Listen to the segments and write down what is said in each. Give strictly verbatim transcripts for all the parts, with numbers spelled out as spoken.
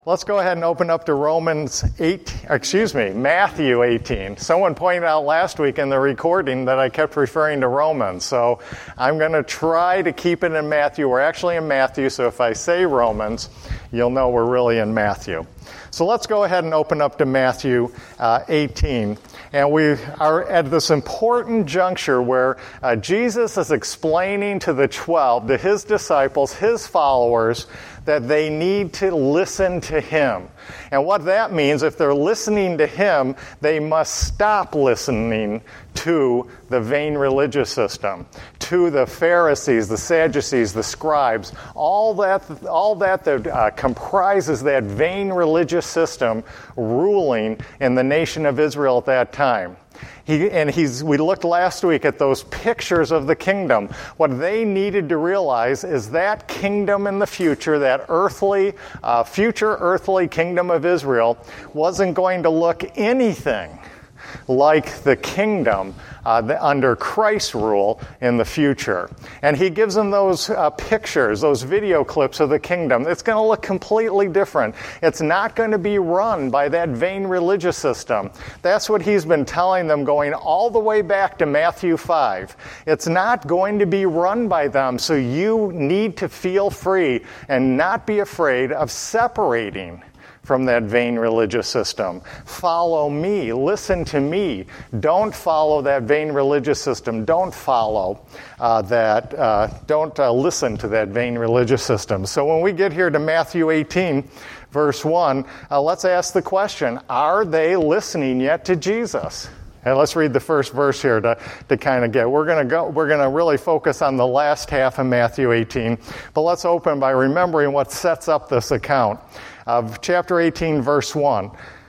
Let's go ahead and open up to Romans eight, excuse me, Matthew eighteen. Someone pointed out last week in the recording that I kept referring to Romans, so I'm going to try to keep it in Matthew. We're actually in Matthew, so if I say Romans, you'll know we're really in Matthew. So let's go ahead and open up to Matthew uh, eighteen. And we are at this important juncture where uh, Jesus is explaining to the twelve, to his disciples, his followers, that they need to listen to him. And what that means, if they're listening to him, they must stop listening to the vain religious system, to the Pharisees, the Sadducees, the scribes, all that all that, that uh, comprises that vain religious system ruling in the nation of Israel at that time. He, and he's, we looked last week at those pictures of the kingdom. What they needed to realize is that kingdom in the future, that earthly, uh, future earthly kingdom of Israel, wasn't going to look anything like the kingdom uh, the, under Christ's rule in the future. And he gives them those uh, pictures, those video clips of the kingdom. It's going to look completely different. It's not going to be run by that vain religious system. That's what he's been telling them going all the way back to Matthew five. It's not going to be run by them, so you need to feel free and not be afraid of separating from that vain religious system. Follow me. Listen to me. Don't follow that vain religious system. Don't follow uh, that. Uh, don't uh, listen to that vain religious system. So when we get here to Matthew eighteen, verse one, uh, let's ask the question, are they listening yet to Jesus? And let's read the first verse here to, to kind of get. We're going to go. We're going to really focus on the last half of Matthew eighteen. But let's open by remembering what sets up this account of chapter eighteen, verse one.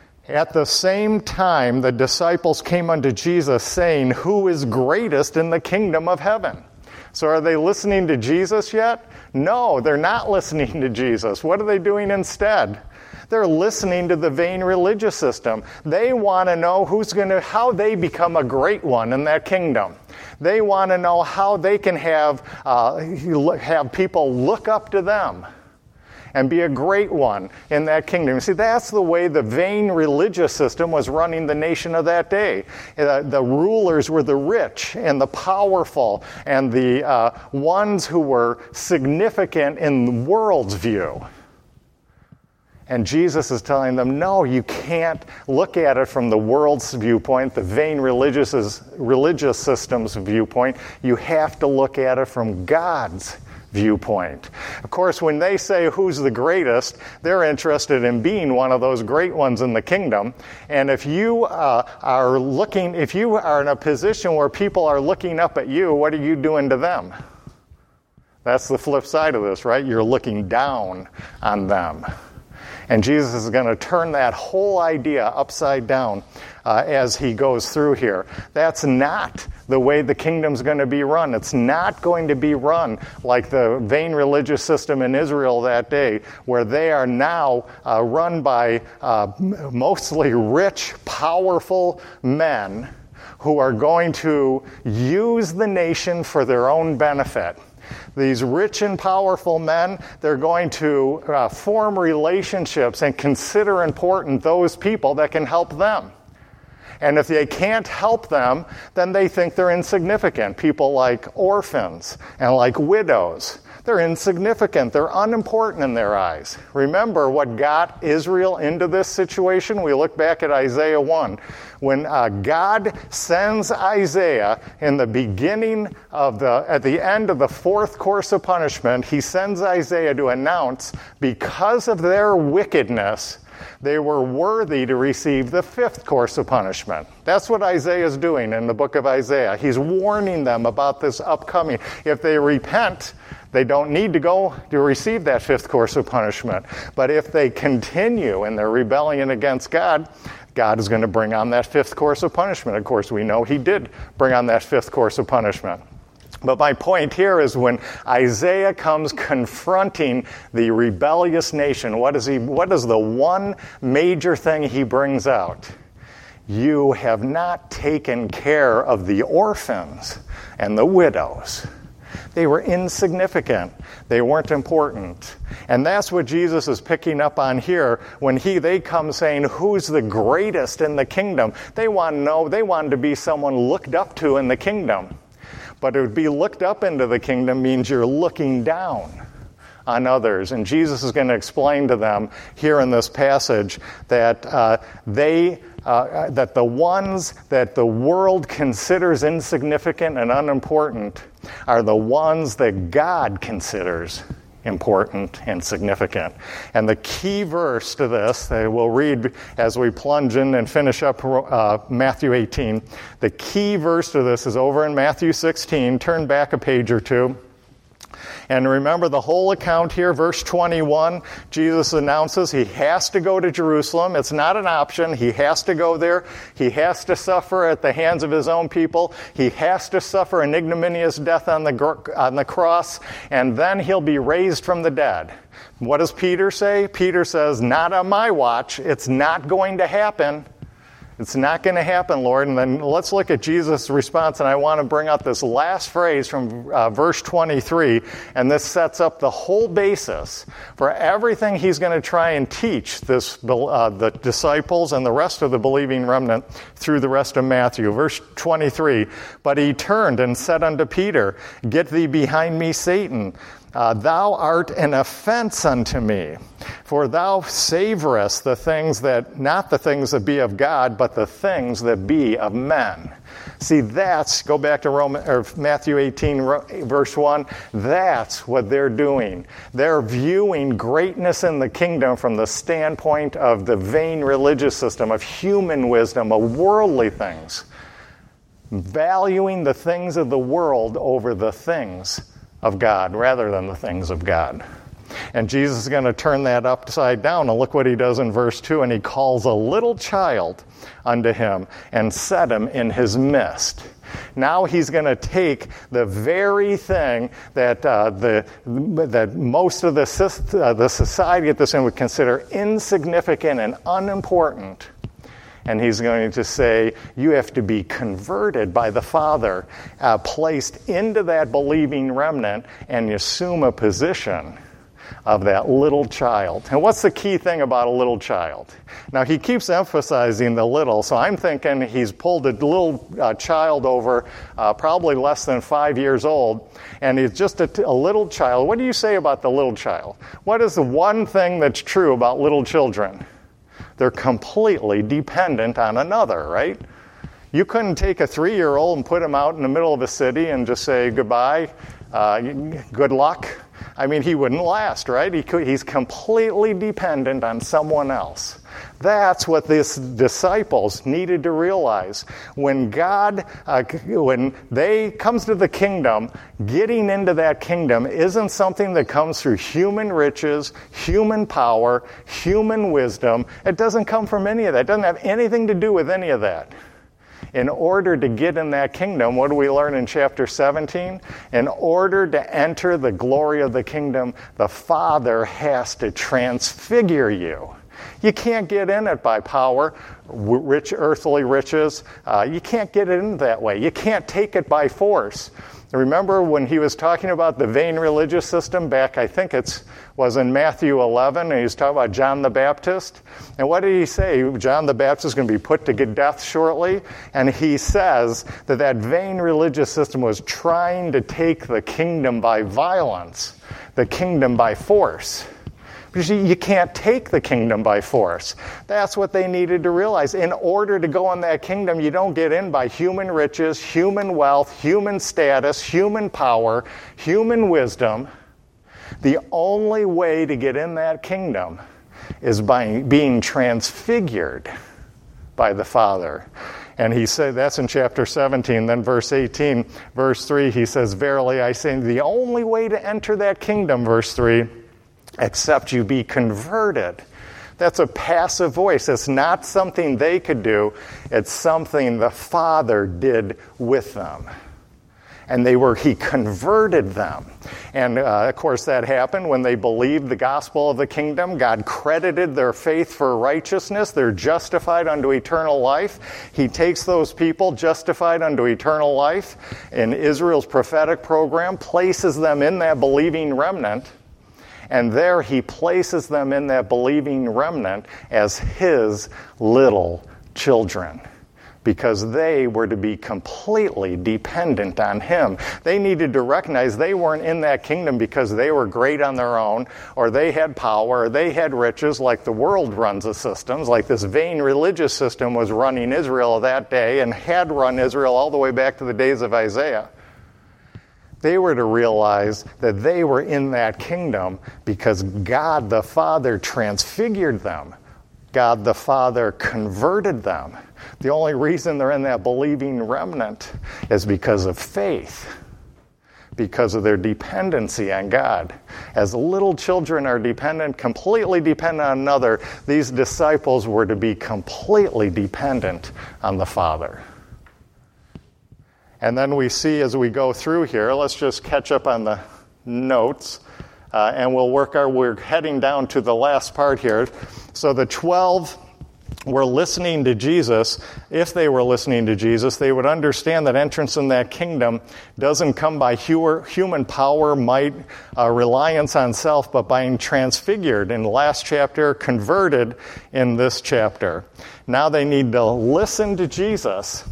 At the same time, the disciples came unto Jesus, saying, "Who is greatest in the kingdom of heaven?" So, are they listening to Jesus yet? No, they're not listening to Jesus. What are they doing instead? They're listening to the vain religious system. They want to know who's going to, how they become a great one in that kingdom. They want to know how they can have uh, have people look up to them and be a great one in that kingdom. See, that's the way the vain religious system was running the nation of that day. Uh, the rulers were the rich and the powerful and the uh, ones who were significant in the world's view. And Jesus is telling them, no, you can't look at it from the world's viewpoint, the vain religious, religious system's viewpoint. You have to look at it from God's viewpoint. Of course, when they say who's the greatest, they're interested in being one of those great ones in the kingdom. And if you uh, are looking, if you are in a position where people are looking up at you, what are you doing to them? That's the flip side of this, right? You're looking down on them. And Jesus is going to turn that whole idea upside down uh, as he goes through here. That's not the way the kingdom's going to be run. It's not going to be run like the vain religious system in Israel that day, where they are now uh, run by uh, mostly rich, powerful men who are going to use the nation for their own benefit. These rich and powerful men, they're going to uh, form relationships and consider important those people that can help them. And if they can't help them, then they think they're insignificant. People like orphans and like widows. They're insignificant. They're unimportant in their eyes. Remember what got Israel into this situation? We look back at Isaiah one. When uh, God sends Isaiah in the beginning of the, at the end of the fourth course of punishment, he sends Isaiah to announce, because of their wickedness, they were worthy to receive the fifth course of punishment. That's what Isaiah is doing in the book of Isaiah. He's warning them about this upcoming. If they repent, they don't need to go to receive that fifth course of punishment. But if they continue in their rebellion against God, God is going to bring on that fifth course of punishment. Of course, we know he did bring on that fifth course of punishment. But my point here is when Isaiah comes confronting the rebellious nation, what is he? What is the one major thing he brings out? You have not taken care of the orphans and the widows. They were insignificant. They weren't important. And that's what Jesus is picking up on here when he they come saying, who's the greatest in the kingdom? They want to know, they wanted to be someone looked up to in the kingdom. But it would be looked up into the kingdom means you're looking down on others. And Jesus is going to explain to them here in this passage that uh, they uh, that the ones that the world considers insignificant and unimportant are the ones that God considers important and significant. And the key verse to this, that we'll read as we plunge in and finish up uh, Matthew eighteen, the key verse to this is over in Matthew sixteen. Turn back a page or two. And remember the whole account here, verse twenty-one, Jesus announces he has to go to Jerusalem. It's not an option. He has to go there. He has to suffer at the hands of his own people. He has to suffer an ignominious death on the, on the cross, and then he'll be raised from the dead. What does Peter say? Peter says, not on my watch. It's not going to happen. It's not going to happen, Lord. And then let's look at Jesus' response, and I want to bring out this last phrase from uh, verse twenty-three, and this sets up the whole basis for everything he's going to try and teach this uh, the disciples and the rest of the believing remnant through the rest of Matthew. Verse twenty-three, but he turned and said unto Peter, get thee behind me, Satan. Uh, thou art an offense unto me, for thou savorest the things that, not the things that be of God, but the things that be of men. See, that's, go back to Roman, or Matthew eighteen, verse one, that's what they're doing. They're viewing greatness in the kingdom from the standpoint of the vain religious system, of human wisdom, of worldly things, valuing the things of the world over the things of God rather than the things of God. And Jesus is going to turn that upside down, and look what he does in verse two, and he calls a little child unto him and set him in his midst. Now he's going to take the very thing that uh, the that most of the, uh, the society at this time would consider insignificant and unimportant, and he's going to say, you have to be converted by the Father, uh, placed into that believing remnant, and you assume a position of that little child. And what's the key thing about a little child? Now, he keeps emphasizing the little, so I'm thinking he's pulled a little uh, child over, uh, probably less than five years old, and he's just a, t- a little child. What do you say about the little child? What is the one thing that's true about little children? They're completely dependent on another, right? You couldn't take a three-year-old and put him out in the middle of a city and just say, goodbye, uh, good luck. I mean, he wouldn't last, right? He could, he's completely dependent on someone else. That's what these disciples needed to realize. When God, uh, when they comes to the kingdom, getting into that kingdom isn't something that comes through human riches, human power, human wisdom. It doesn't come from any of that. It doesn't have anything to do with any of that. In order to get in that kingdom, what do we learn in chapter seventeen? In order to enter the glory of the kingdom, the Father has to transfigure you. You can't get in it by power, rich earthly riches. Uh, you can't get it in that way. You can't take it by force. Remember when he was talking about the vain religious system back, I think it was in Matthew eleven, and he was talking about John the Baptist. And what did he say? John the Baptist is going to be put to death shortly. And he says that that vain religious system was trying to take the kingdom by violence, the kingdom by force. Because you can't take the kingdom by force. That's what they needed to realize. In order to go in that kingdom, you don't get in by human riches, human wealth, human status, human power, human wisdom. The only way to get in that kingdom is by being transfigured by the Father. And he said, that's in chapter seventeen. Then verse eighteen, verse three, he says, verily I say, the only way to enter that kingdom, verse three, except you be converted. That's a passive voice. It's not something they could do. It's something the Father did with them. And they were, he converted them. And uh, of course that happened when they believed the gospel of the kingdom. God credited their faith for righteousness. They're justified unto eternal life. He takes those people justified unto eternal life in Israel's prophetic program, places them in that believing remnant, and there he places them in that believing remnant as his little children, because they were to be completely dependent on him. They needed to recognize they weren't in that kingdom because they were great on their own, or they had power, or they had riches like the world runs the systems, like this vain religious system was running Israel that day and had run Israel all the way back to the days of Isaiah. They were to realize that they were in that kingdom because God the Father transfigured them. God the Father converted them. The only reason they're in that believing remnant is because of faith, because of their dependency on God. As little children are dependent, completely dependent on another, these disciples were to be completely dependent on the Father. And then we see as we go through here, let's just catch up on the notes, uh, and we'll work our, we're heading down to the last part here. So the twelve were listening to Jesus. If they were listening to Jesus, they would understand that entrance in that kingdom doesn't come by human power, might, uh, reliance on self, but by being transfigured in the last chapter, converted in this chapter. Now they need to listen to Jesus.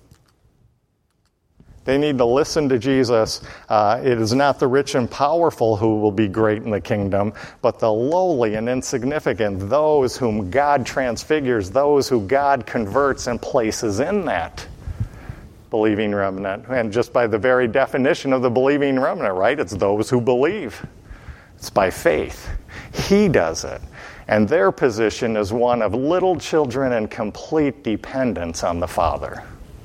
They need to listen to Jesus. Uh, it is not the rich and powerful who will be great in the kingdom, but the lowly and insignificant, those whom God transfigures, those who God converts and places in that believing remnant. And just by the very definition of the believing remnant, right? It's those who believe. It's by faith. He does it. And their position is one of little children and complete dependence on the Father.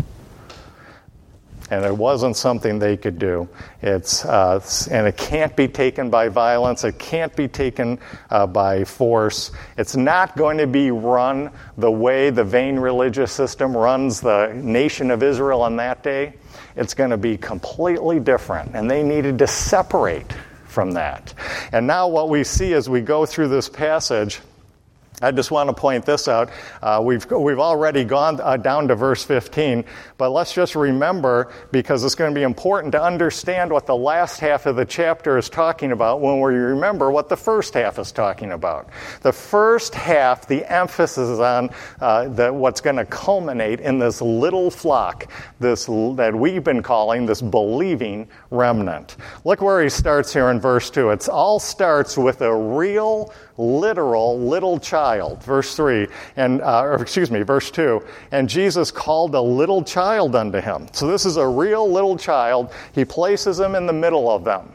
And it wasn't something they could do. It's uh, and it can't be taken by violence. It can't be taken uh, by force. It's not going to be run the way the vain religious system runs the nation of Israel on that day. It's going to be completely different. And they needed to separate from that. And now what we see as we go through this passage, I just want to point this out. Uh, we've we've already gone uh, down to verse fifteen, but let's just remember, because it's going to be important to understand what the last half of the chapter is talking about when we remember what the first half is talking about. The first half, the emphasis is on uh, the, what's going to culminate in this little flock, this that we've been calling this believing remnant. Look where he starts here in verse two. It all starts with a real, literal little child. Verse three, and uh, or excuse me, verse two. And Jesus called a little child unto him. So this is a real little child. He places him in the middle of them.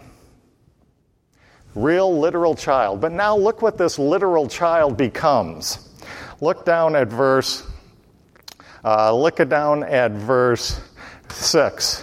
Real literal child. But now look what this literal child becomes. Look down at verse. Uh, look down at verse six.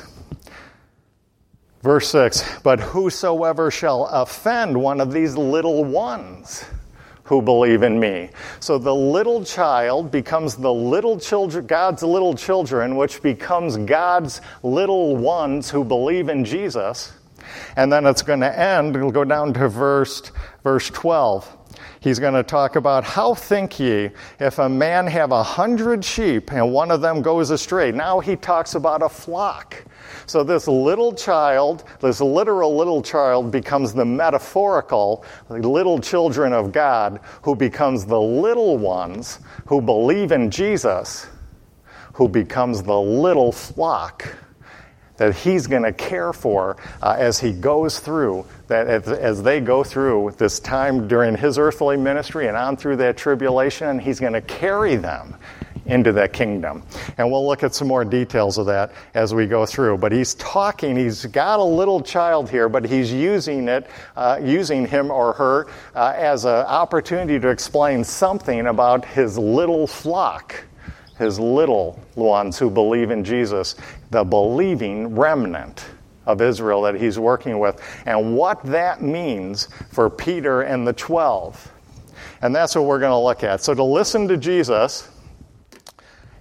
Verse six, but whosoever shall offend one of these little ones who believe in me. So the little child becomes the little children, God's little children, which becomes God's little ones who believe in Jesus. And then it's going to end, it'll go down to verse, verse twelve. He's going to talk about, how think ye if a man have a hundred sheep and one of them goes astray? Now he talks about a flock. So this little child, this literal little child becomes the metaphorical little children of God, who becomes the little ones who believe in Jesus, who becomes the little flock that he's going to care for uh, as he goes through, that as, as they go through this time during his earthly ministry and on through that tribulation, and he's going to carry them into that kingdom. And we'll look at some more details of that as we go through. But he's talking, he's got a little child here, but he's using it, uh, using him or her uh, as an opportunity to explain something about his little flock, his little ones who believe in Jesus, the believing remnant of Israel that he's working with, and what that means for Peter and the twelve. And that's what we're going to look at. So to listen to Jesus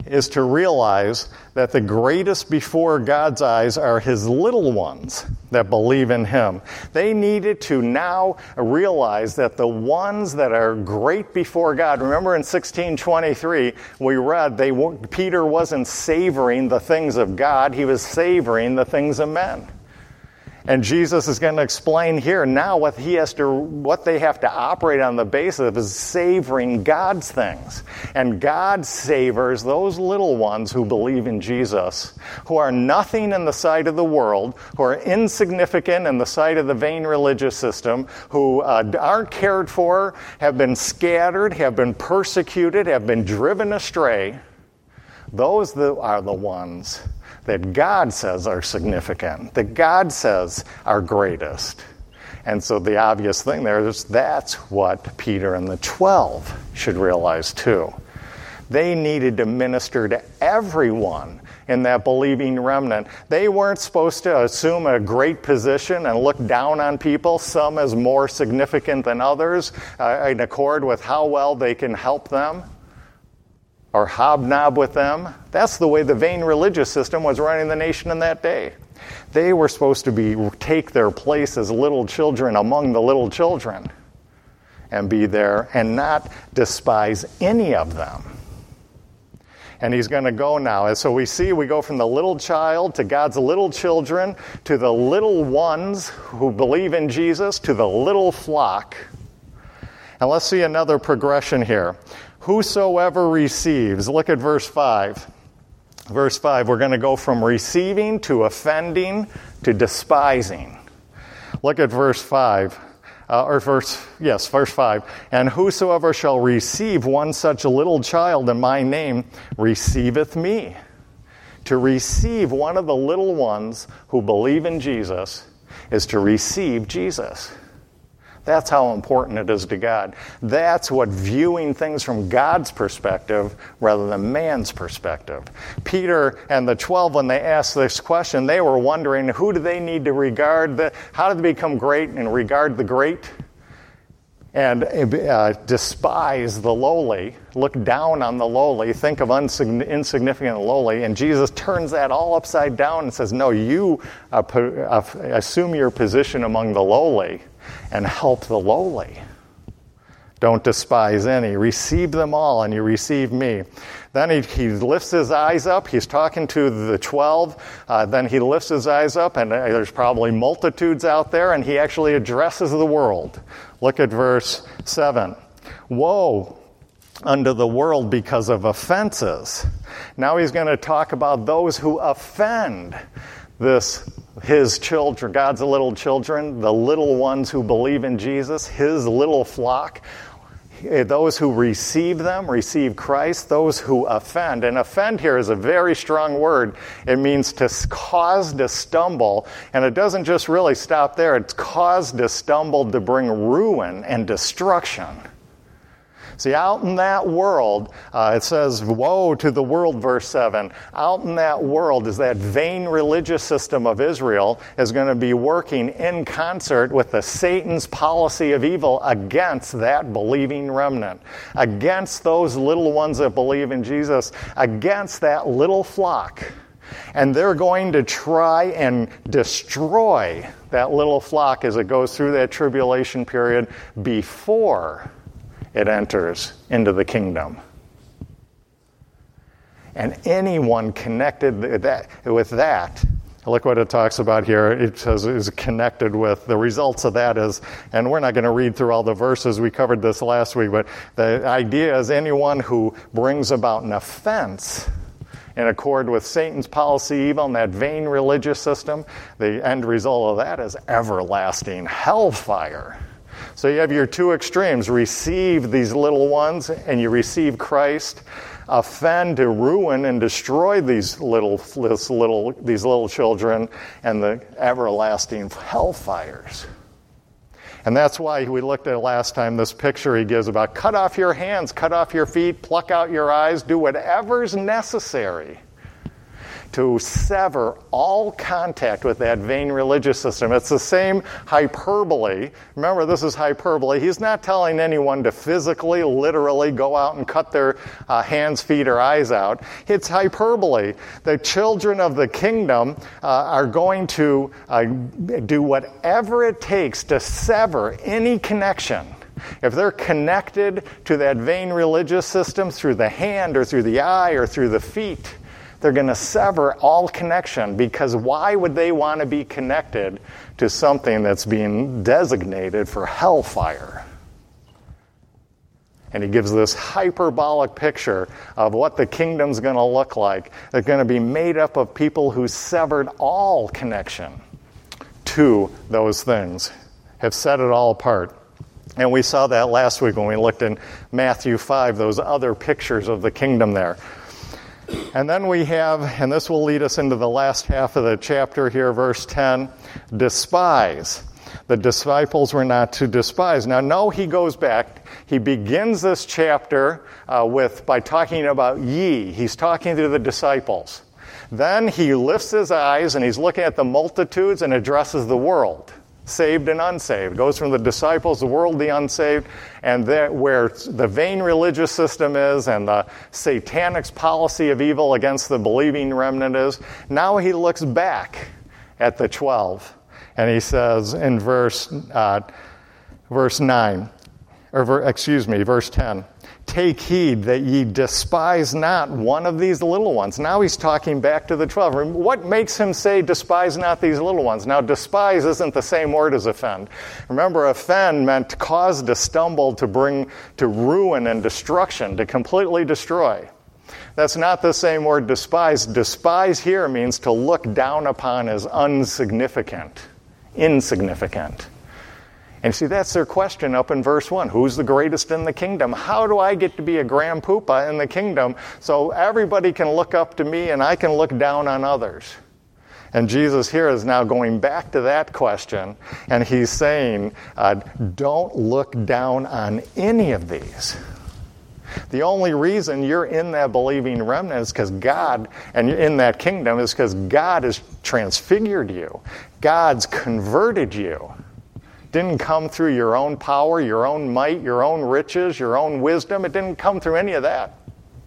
is to realize that the greatest before God's eyes are his little ones that believe in him. They needed to now realize that the ones that are great before God, remember in sixteen twenty-three, we read they Peter wasn't savoring the things of God, he was savoring the things of men. And Jesus is going to explain here now what he has to, what they have to operate on the basis of is savoring God's things. And God savors those little ones who believe in Jesus, who are nothing in the sight of the world, who are insignificant in the sight of the vain religious system, who uh, aren't cared for, have been scattered, have been persecuted, have been driven astray. Those are the ones that God says are significant, that God says are greatest. And so the obvious thing there is that's what Peter and the twelve should realize too. They needed to minister to everyone in that believing remnant. They weren't supposed to assume a great position and look down on people, some as more significant than others, uh, in accord with how well they can help them or hobnob with them. That's the way the vain religious system was running the nation in that day. They were supposed to be take their place as little children among the little children and be there and not despise any of them. And he's going to go now. And so we see we go from the little child to God's little children to the little ones who believe in Jesus to the little flock. And let's see another progression here. Whosoever receives, look at verse five. Verse five, we're going to go from receiving to offending to despising. Look at verse five, uh, or verse, yes, verse five. And whosoever shall receive one such a little child in my name receiveth me. To receive one of the little ones who believe in Jesus is to receive Jesus. That's how important it is to God. That's what viewing things from God's perspective rather than man's perspective. Peter and the twelve, when they asked this question, they were wondering who do they need to regard, the, how do they become great and regard the great? And uh, despise the lowly, look down on the lowly, think of unsig- insignificant and lowly, and Jesus turns that all upside down and says, no, you uh, po- uh, assume your position among the lowly and help the lowly. Don't despise any. Receive them all, and you receive me. Then he, he lifts his eyes up. He's talking to the twelve. Uh, then he lifts his eyes up, and there's probably multitudes out there, and he actually addresses the world. Look at verse seven. Woe unto the world because of offenses. Now he's going to talk about those who offend this his children, God's little children, the little ones who believe in Jesus, his little flock, those who receive them, receive Christ, those who offend. And offend here is a very strong word. It means to cause to stumble, and it doesn't just really stop there. It's cause to stumble to bring ruin and destruction. See, out in that world, uh, it says, woe to the world, verse seven. Out in that world is that vain religious system of Israel is going to be working in concert with the Satan's policy of evil against that believing remnant, against those little ones that believe in Jesus, against that little flock. And they're going to try and destroy that little flock as it goes through that tribulation period before it enters into the kingdom. And anyone connected with that, with that, look what it talks about here. It says is connected with the results of that is, and we're not going to read through all the verses. We covered this last week, but the idea is anyone who brings about an offense in accord with Satan's policy evil and that vain religious system, the end result of that is everlasting hellfire. So you have your two extremes. Receive these little ones and you receive Christ. Offend to ruin and destroy these little, this little, these little children and the everlasting hellfires. And that's why we looked at last time this picture he gives about cut off your hands, cut off your feet, pluck out your eyes, do whatever's necessary. to sever all contact with that vain religious system. It's the same hyperbole. Remember, this is hyperbole. He's not telling anyone to physically, literally go out and cut their uh, hands, feet, or eyes out. It's hyperbole. The children of the kingdom uh, are going to uh, do whatever it takes to sever any connection. If they're connected to that vain religious system through the hand or through the eye or through the feet, they're going to sever all connection, because why would they want to be connected to something that's being designated for hellfire? And he gives this hyperbolic picture of what the kingdom's going to look like. They're going to be made up of people who severed all connection to those things, have set it all apart. And we saw that last week when we looked in Matthew five, those other pictures of the kingdom there. And then we have, and this will lead us into the last half of the chapter here, verse ten, despise. The disciples were not to despise. Now, no, he goes back. He begins this chapter uh, with by talking about ye. He's talking to the disciples. Then he lifts his eyes and he's looking at the multitudes and addresses the world. Saved and unsaved. Goes from the disciples, the world, the unsaved, and there, where the vain religious system is and the satanic policy of evil against the believing remnant is. Now he looks back at the twelve, and he says in verse uh, verse nine, or ver, excuse me, verse ten, take heed that ye despise not one of these little ones. Now he's talking back to the twelve. What makes him say despise not these little ones? Now, despise isn't the same word as offend. Remember, offend meant to cause to stumble, to bring to ruin and destruction, to completely destroy. That's not the same word, despise. Despise here means to look down upon as insignificant, insignificant. And see, that's their question up in verse one. Who's the greatest in the kingdom? How do I get to be a grand poopa in the kingdom so everybody can look up to me and I can look down on others? And Jesus here is now going back to that question, and he's saying, uh, don't look down on any of these. The only reason you're in that believing remnant is because God, and you're in that kingdom, is because God has transfigured you. God's converted you. Didn't come through your own power, your own might, your own riches, your own wisdom. It didn't come through any of that.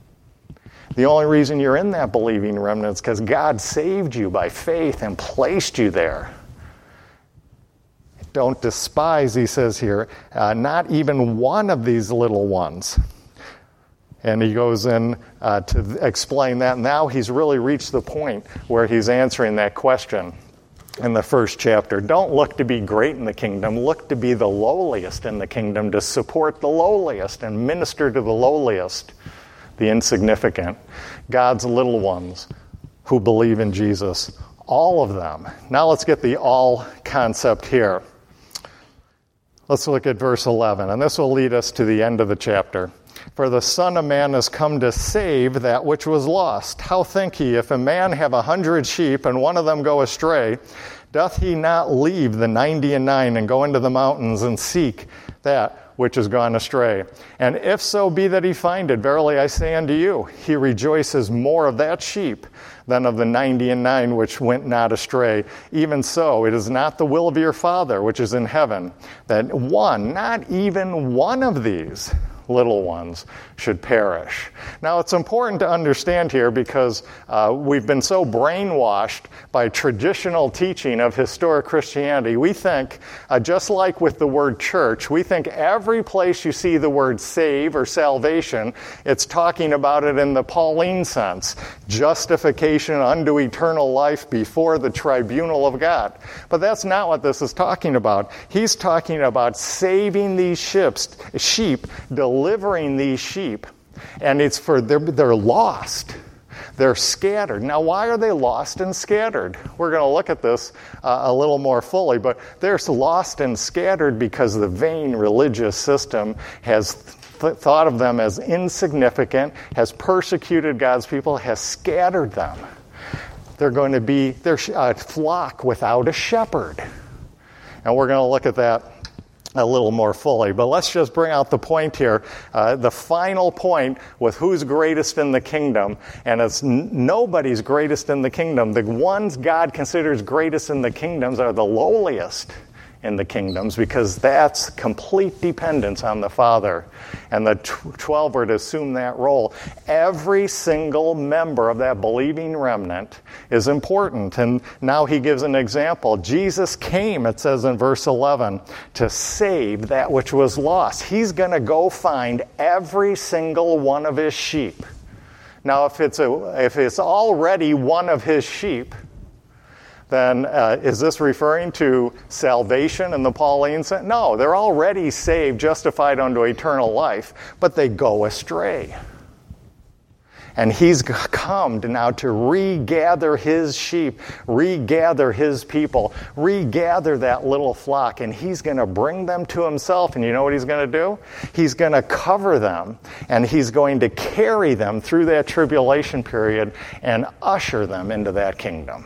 The only reason you're in that believing remnant is because God saved you by faith and placed you there. Don't despise, he says here, uh, not even one of these little ones. And he goes in uh, to explain that. Now he's really reached the point where he's answering that question. In the first chapter, don't look to be great in the kingdom. Look to be the lowliest in the kingdom, to support the lowliest and minister to the lowliest, the insignificant, God's little ones who believe in Jesus. All of them. Now let's get the all concept here. Let's look at verse eleven, and this will lead us to the end of the chapter. For the Son of Man has come to save that which was lost. How think ye, if a man have a hundred sheep, and one of them go astray, doth he not leave the ninety and nine, and go into the mountains, and seek that which is gone astray? And if so be that he find it, verily I say unto you, he rejoices more of that sheep than of the ninety and nine which went not astray. Even so, it is not the will of your Father which is in heaven, that one, not even one of these little ones should perish. Now, it's important to understand here because uh, we've been so brainwashed by traditional teaching of historic Christianity. We think, uh, just like with the word church, we think every place you see the word save or salvation, it's talking about it in the Pauline sense. Justification unto eternal life before the tribunal of God. But that's not what this is talking about. He's talking about saving these ships, sheep, delivering these sheep, and it's for they're, they're lost. They're scattered. Now, why are they lost and scattered? We're going to look at this uh, a little more fully, but they're lost and scattered because the vain religious system has th- thought of them as insignificant, has persecuted God's people, has scattered them. They're going to be they're a flock without a shepherd. And we're going to look at that a little more fully. But let's just bring out the point here, uh, the final point with who's greatest in the kingdom, and it's n- nobody's greatest in the kingdom. The ones God considers greatest in the kingdoms are the lowliest in the kingdoms, because that's complete dependence on the Father. And the twelve were to assume that role. Every single member of that believing remnant is important. And now he gives an example. Jesus came, it says in verse eleven, to save that which was lost. He's going to go find every single one of his sheep. Now, if it's a, if it's already one of his sheep, then uh, is this referring to salvation in the Pauline sense? No, they're already saved, justified unto eternal life, but they go astray. And he's come to now to regather his sheep, regather his people, regather that little flock, and he's going to bring them to himself. And you know what he's going to do? He's going to cover them, and he's going to carry them through that tribulation period and usher them into that kingdom.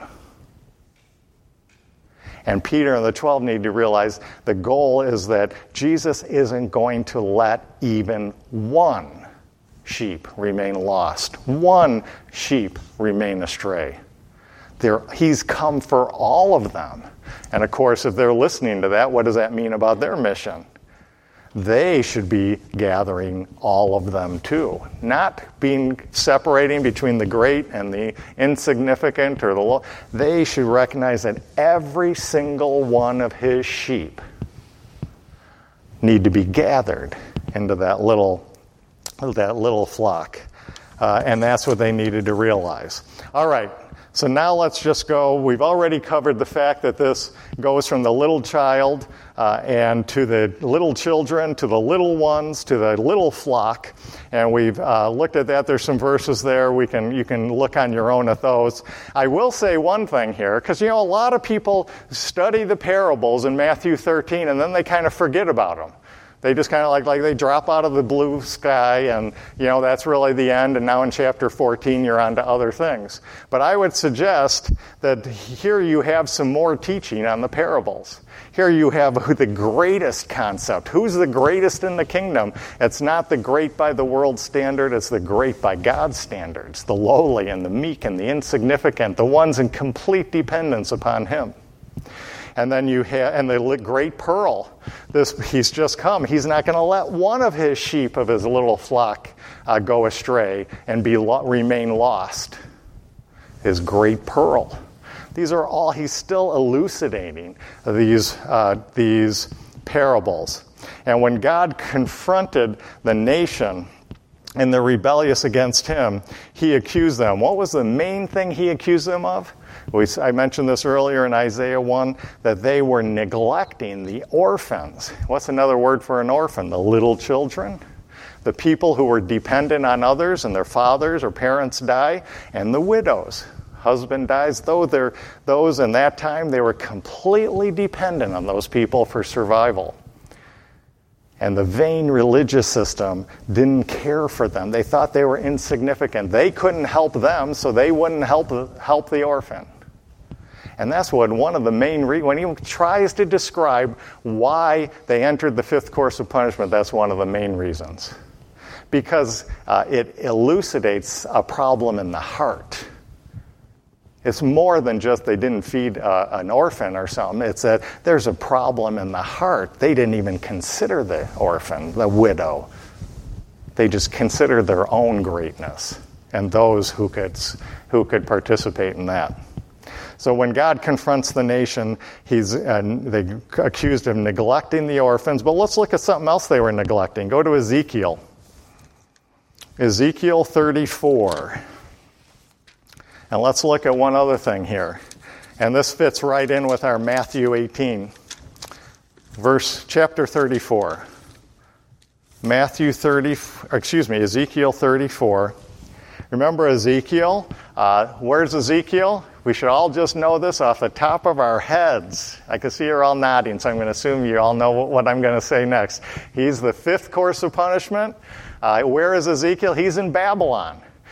And Peter and the twelve need to realize the goal is that Jesus isn't going to let even one sheep remain lost, one sheep remain astray. There, he's come for all of them. And of course, if they're listening to that, what does that mean about their mission? They should be gathering all of them too, not being separating between the great and the insignificant or the low. They should recognize that every single one of his sheep need to be gathered into that little that little flock, uh, and that's what they needed to realize. All right. So now let's just go. We've already covered the fact that this goes from the little child uh, and to the little children, to the little ones, to the little flock. And we've uh, looked at that. There's some verses there. We can you can look on your own at those. I will say one thing here, because, you know, a lot of people study the parables in Matthew thirteen, and then they kind of forget about them. They just kind of like, like they drop out of the blue sky, and, you know, that's really the end. And now in chapter fourteen, you're on to other things. But I would suggest that here you have some more teaching on the parables. Here you have the greatest concept. Who's the greatest in the kingdom? It's not the great by the world's standard. It's the great by God's standards. The lowly and the meek and the insignificant, the ones in complete dependence upon him. And then you have, and the great pearl. This he's just come. He's not going to let one of his sheep of his little flock uh, go astray and be lo- remain lost. His great pearl. These are all. He's still elucidating these uh, these parables. And when God confronted the nation and the rebellious against him, he accused them. What was the main thing he accused them of? We, I mentioned this earlier in Isaiah one, that they were neglecting the orphans. What's another word for an orphan? The little children. The people who were dependent on others and their fathers or parents die, and the widows. Husband dies, though they're, those in that time, they were completely dependent on those people for survival. And the vain religious system didn't care for them. They thought they were insignificant. They couldn't help them, so they wouldn't help, help the orphan. And that's what one of the main reasons, when he tries to describe why they entered the fifth course of punishment, that's one of the main reasons. Because uh, it elucidates a problem in the heart. It's more than just they didn't feed uh, an orphan or something. It's that there's a problem in the heart. They didn't even consider the orphan, the widow. They just considered their own greatness and those who could who could participate in that. So when God confronts the nation, he's uh, they accused of neglecting the orphans. But let's look at something else they were neglecting. Go to Ezekiel. Ezekiel thirty-four. And let's look at one other thing here. And this fits right in with our Matthew eighteen. Verse, chapter thirty-four. Matthew thirty, excuse me, Ezekiel thirty-four. Remember Ezekiel? Uh, where's Ezekiel? We should all just know this off the top of our heads. I can see you're all nodding, so I'm going to assume you all know what I'm going to say next. He's the fifth course of punishment. Uh, where is Ezekiel? He's in Babylon.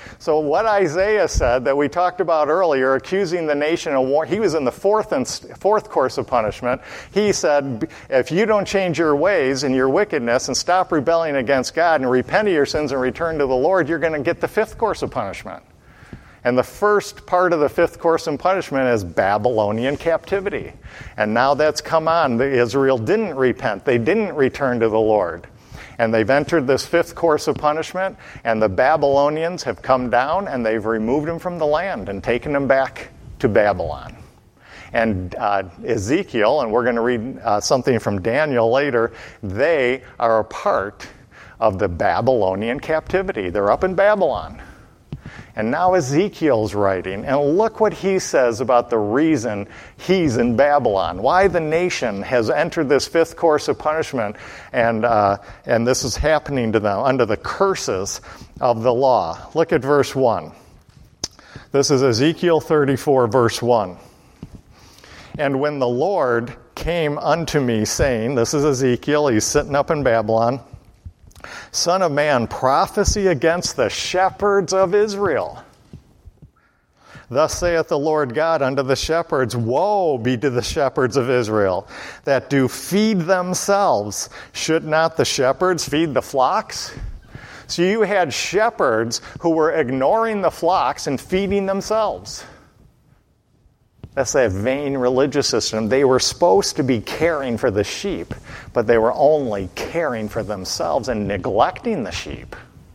So what Isaiah said that we talked about earlier, accusing the nation of war, he was in the fourth and fourth course of punishment. He said, if you don't change your ways and your wickedness and stop rebelling against God and repent of your sins and return to the Lord, you're going to get the fifth course of punishment. And the first part of the fifth course of punishment is Babylonian captivity. And now that's come on. Israel didn't repent. They didn't return to the Lord. And they've entered this fifth course of punishment, and the Babylonians have come down, and they've removed them from the land and taken them back to Babylon. And uh, Ezekiel, and we're going to read uh, something from Daniel later, they are a part of the Babylonian captivity. They're up in Babylon. And now Ezekiel's writing, and look what he says about the reason he's in Babylon, why the nation has entered this fifth course of punishment, and uh, and this is happening to them under the curses of the law. Look at verse one. This is Ezekiel thirty-four, verse one. And when the Lord came unto me, saying, this is Ezekiel, he's sitting up in Babylon, Son of man, prophecy against the shepherds of Israel. Thus saith the Lord God unto the shepherds, woe be to the shepherds of Israel, that do feed themselves. Should not the shepherds feed the flocks? So you had shepherds who were ignoring the flocks and feeding themselves. That's that vain religious system. They were supposed to be caring for the sheep, but they were only caring for themselves and neglecting the sheep.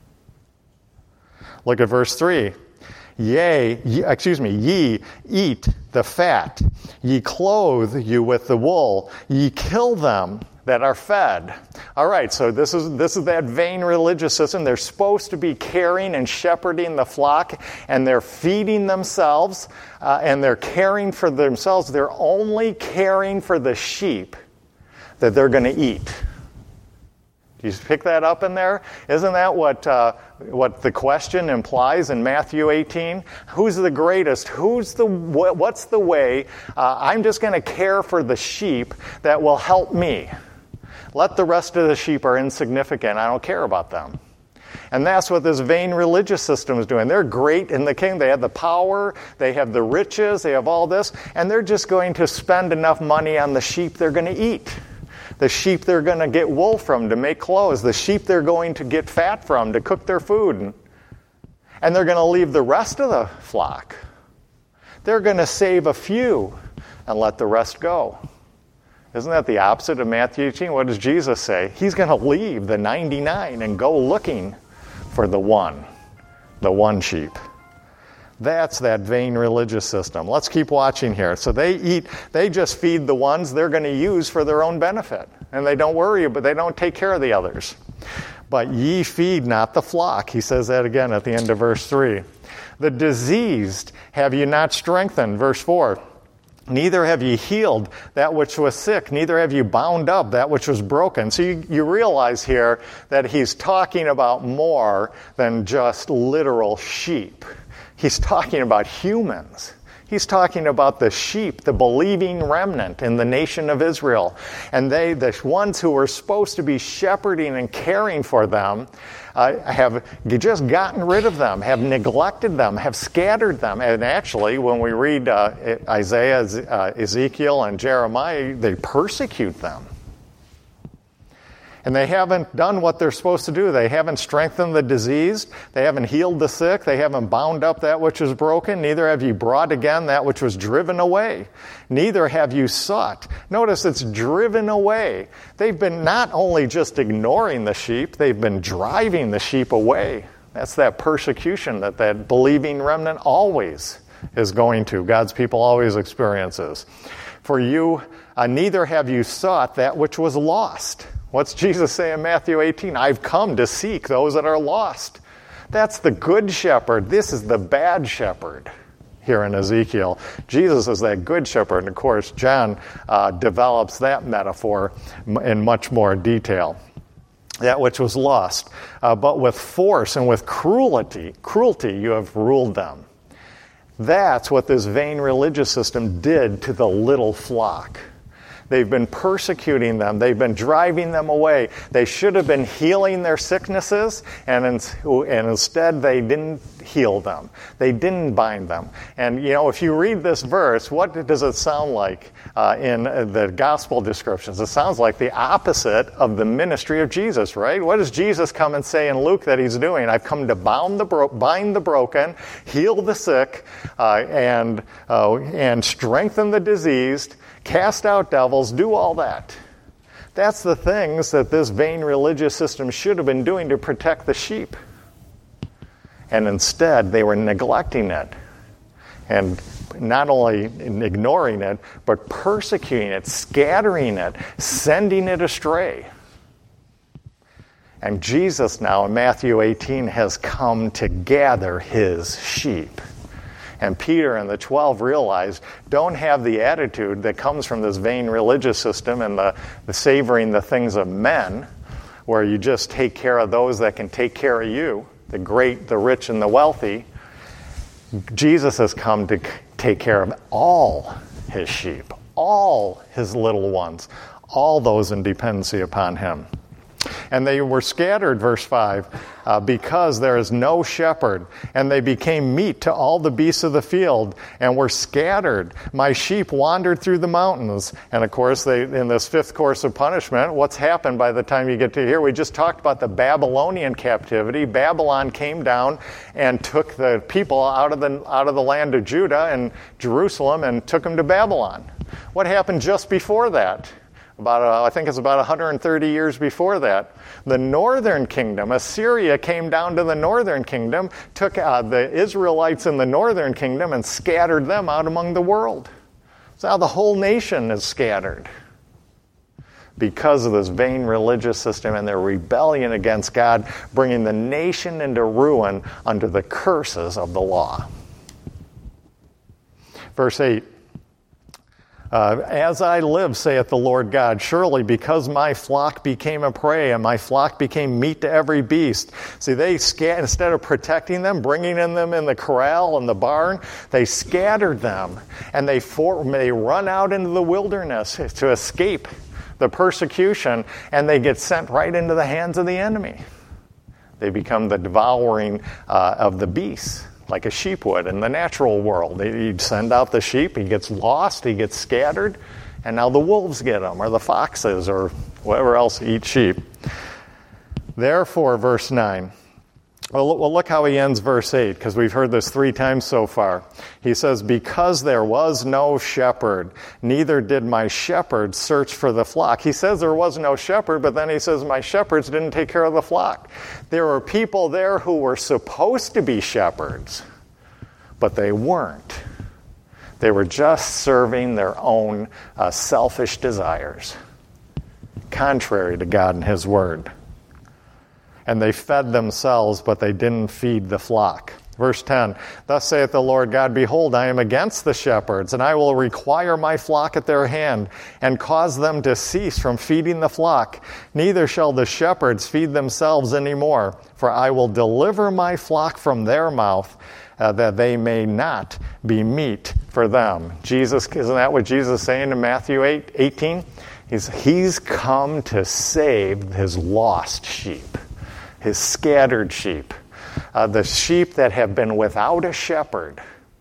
Look at verse three. Yea, ye, excuse me, ye eat the fat, ye clothe you with the wool, ye kill them that are fed. All right, so this is this is that vain religious system. They're supposed to be caring and shepherding the flock, and they're feeding themselves, uh, and they're caring for themselves. They're only caring for the sheep that they're going to eat. Do you pick that up in there? Isn't that what uh, what the question implies in Matthew eighteen? Who's the greatest? Who's the what's the way? Uh, I'm just going to care for the sheep that will help me. Let the rest of the sheep are insignificant. I don't care about them. And that's what this vain religious system is doing. They're great in the kingdom. They have the power. They have the riches. They have all this. And they're just going to spend enough money on the sheep they're going to eat. The sheep they're going to get wool from to make clothes. The sheep they're going to get fat from to cook their food. And they're going to leave the rest of the flock. They're going to save a few and let the rest go. Isn't that the opposite of Matthew eighteen? What does Jesus say? He's going to leave the ninety-nine and go looking for the one, the one sheep. That's that vain religious system. Let's keep watching here. So they eat, they just feed the ones they're going to use for their own benefit. And they don't worry, but they don't take care of the others. But ye feed not the flock. He says that again at the end of verse three. The diseased have ye not strengthened. Verse four. Neither have ye healed that which was sick, neither have you bound up that which was broken. So you, you realize here that he's talking about more than just literal sheep. He's talking about humans. He's talking about the sheep, the believing remnant in the nation of Israel. And they, the ones who were supposed to be shepherding and caring for them, uh, have just gotten rid of them, have neglected them, have scattered them. And actually, when we read uh, Isaiah, uh, Ezekiel, and Jeremiah, they persecute them. And they haven't done what they're supposed to do. They haven't strengthened the diseased. They haven't healed the sick. They haven't bound up that which is broken. Neither have you brought again that which was driven away. Neither have you sought. Notice it's driven away. They've been not only just ignoring the sheep, they've been driving the sheep away. That's that persecution that that believing remnant always is going to. God's people always experiences. For you, uh, neither have you sought that which was lost. What's Jesus say in Matthew eighteen? I've come to seek those that are lost. That's the good shepherd. This is the bad shepherd here in Ezekiel. Jesus is that good shepherd. And of course, John uh, develops that metaphor in much more detail. That which was lost. Uh, but with force and with cruelty, cruelty you have ruled them. That's what this vain religious system did to the little flock. They've been persecuting them. They've been driving them away. They should have been healing their sicknesses, and, in, and instead they didn't heal them. They didn't bind them. And, you know, if you read this verse, what does it sound like uh, in the gospel descriptions? It sounds like the opposite of the ministry of Jesus, right? What does Jesus come and say in Luke that he's doing? I've come to bound the bro- bind the broken, heal the sick, uh, and uh, and strengthen the diseased, cast out devils, do all that. That's the things that this vain religious system should have been doing to protect the sheep. And instead, they were neglecting it. And not only ignoring it, but persecuting it, scattering it, sending it astray. And Jesus now, in Matthew eighteen, has come to gather his sheep. And Peter and the twelve realized, don't have the attitude that comes from this vain religious system and the, the savoring the things of men, where you just take care of those that can take care of you, the great, the rich, and the wealthy. Jesus has come to take care of all his sheep, all his little ones, all those in dependency upon him. And they were scattered, verse five, uh, because there is no shepherd. And they became meat to all the beasts of the field and were scattered. My sheep wandered through the mountains. And of course, they, in this fifth course of punishment, what's happened by the time you get to here? We just talked about the Babylonian captivity. Babylon came down and took the people out of the, out of the land of Judah and Jerusalem and took them to Babylon. What happened just before that? About, uh, I think it's about one hundred thirty years before that. The northern kingdom, Assyria, came down to the northern kingdom, took uh, the Israelites in the northern kingdom and scattered them out among the world. So now the whole nation is scattered because of this vain religious system and their rebellion against God, bringing the nation into ruin under the curses of the law. Verse eight. Uh, As I live, saith the Lord God, surely because my flock became a prey and my flock became meat to every beast. See, they scat- instead of protecting them, bringing in them in the corral and the barn, they scattered them and they for- they run out into the wilderness to escape the persecution, and they get sent right into the hands of the enemy. They become the devouring uh, of the beasts, like a sheep would in the natural world. You'd send out the sheep, he gets lost, he gets scattered, and now the wolves get him, or the foxes, or whatever else eats sheep. Therefore, verse nine. Well, look how he ends verse eight, because we've heard this three times so far. He says, because there was no shepherd, neither did my shepherds search for the flock. He says there was no shepherd, but then he says my shepherds didn't take care of the flock. There were people there who were supposed to be shepherds, but they weren't. They were just serving their own uh, selfish desires, contrary to God and his word. And they fed themselves, but they didn't feed the flock. Verse ten, thus saith the Lord God, behold, I am against the shepherds, and I will require my flock at their hand, and cause them to cease from feeding the flock. Neither shall the shepherds feed themselves any more, for I will deliver my flock from their mouth, uh, that they may not be meat for them. Jesus, isn't that what Jesus is saying in Matthew eight eighteen? He's, he's come to save his lost sheep. His scattered sheep, uh, the sheep that have been without a shepherd.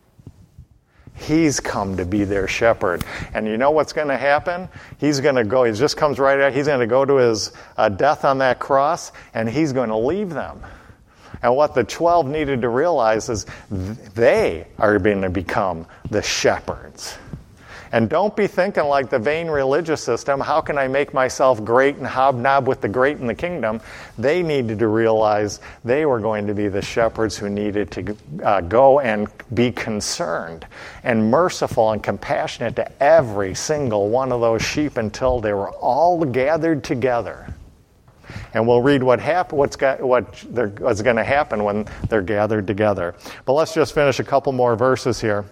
He's come to be their shepherd. And you know what's going to happen? He's going to go, he just comes right out, he's going to go to his uh, death on that cross, and he's going to leave them. And what the twelve needed to realize is they are going to become the shepherds. And don't be thinking like the vain religious system, how can I make myself great and hobnob with the great in the kingdom? They needed to realize they were going to be the shepherds who needed to uh, go and be concerned and merciful and compassionate to every single one of those sheep until they were all gathered together. And we'll read what hap- what's, got, what what's going to happen when they're gathered together. But let's just finish a couple more verses here.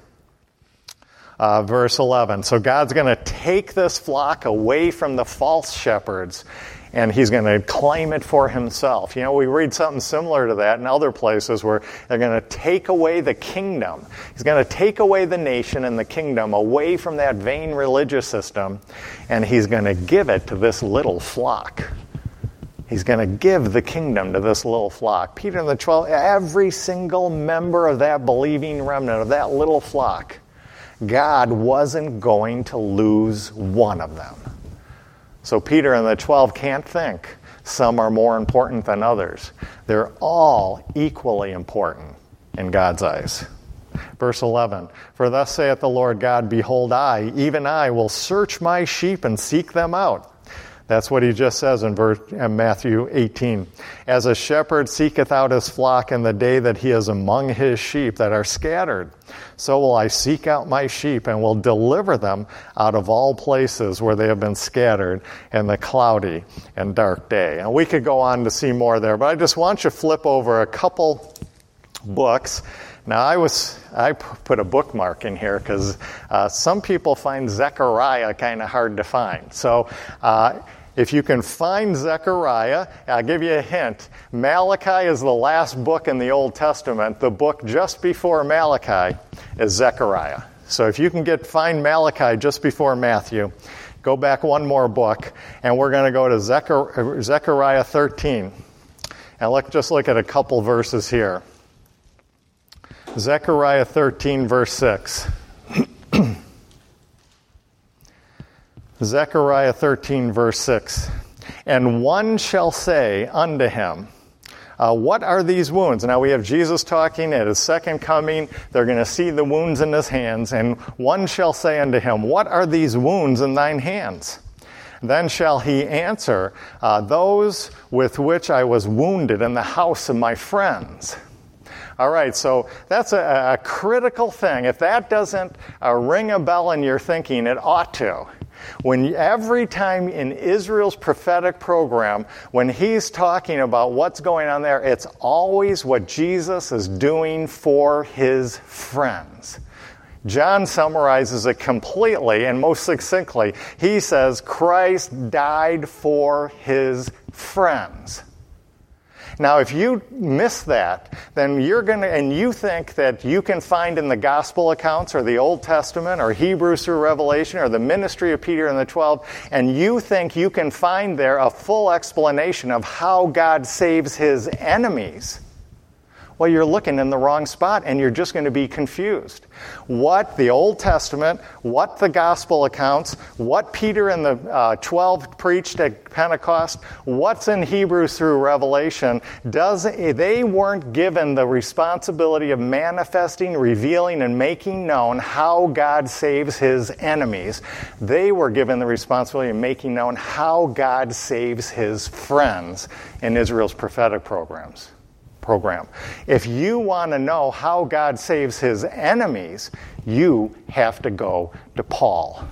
Uh, verse eleven. So God's going to take this flock away from the false shepherds and he's going to claim it for himself. You know, we read something similar to that in other places where they're going to take away the kingdom. He's going to take away the nation and the kingdom away from that vain religious system, and he's going to give it to this little flock. He's going to give the kingdom to this little flock. Peter and the twelve, every single member of that believing remnant, of that little flock, God wasn't going to lose one of them. So Peter and the twelve can't think some are more important than others. They're all equally important in God's eyes. Verse eleven, for thus saith the Lord God, behold, I, even I, will search my sheep and seek them out. That's what he just says in, verse, in Matthew eighteen. As a shepherd seeketh out his flock in the day that he is among his sheep that are scattered, so will I seek out my sheep and will deliver them out of all places where they have been scattered in the cloudy and dark day. And we could go on to see more there, but I just want you to flip over a couple books. Now, I was I put a bookmark in here because uh, some people find Zechariah kind of hard to find. So uh, if you can find Zechariah, I'll give you a hint. Malachi is the last book in the Old Testament. The book just before Malachi is Zechariah. So if you can get find Malachi just before Matthew, go back one more book, and we're going to go to Zechar- Zechariah thirteen. And look, just look at a couple verses here. Zechariah thirteen, verse six. Zechariah thirteen, verse six. And one shall say unto him, uh, what are these wounds? Now we have Jesus talking at his second coming. They're going to see the wounds in his hands. And one shall say unto him, what are these wounds in thine hands? Then shall he answer, uh, those with which I was wounded in the house of my friends. All right, so that's a, a critical thing. If that doesn't uh, ring a bell in your thinking, it ought to. When every time in Israel's prophetic program, when he's talking about what's going on there, it's always what Jesus is doing for his friends. John summarizes it completely and most succinctly. He says Christ died for his friends. Now, if you miss that, then you're going to, and you think that you can find in the gospel accounts or the Old Testament or Hebrews through Revelation or the ministry of Peter and the twelve, and you think you can find there a full explanation of how God saves his enemies, well, you're looking in the wrong spot, and you're just going to be confused. What the Old Testament, what the gospel accounts, what Peter and the uh, twelve preached at Pentecost, what's in Hebrews through Revelation, does they weren't given the responsibility of manifesting, revealing, and making known how God saves his enemies. They were given the responsibility of making known how God saves his friends in Israel's prophetic programs. program. If you want to know how God saves his enemies, you have to go to Paul.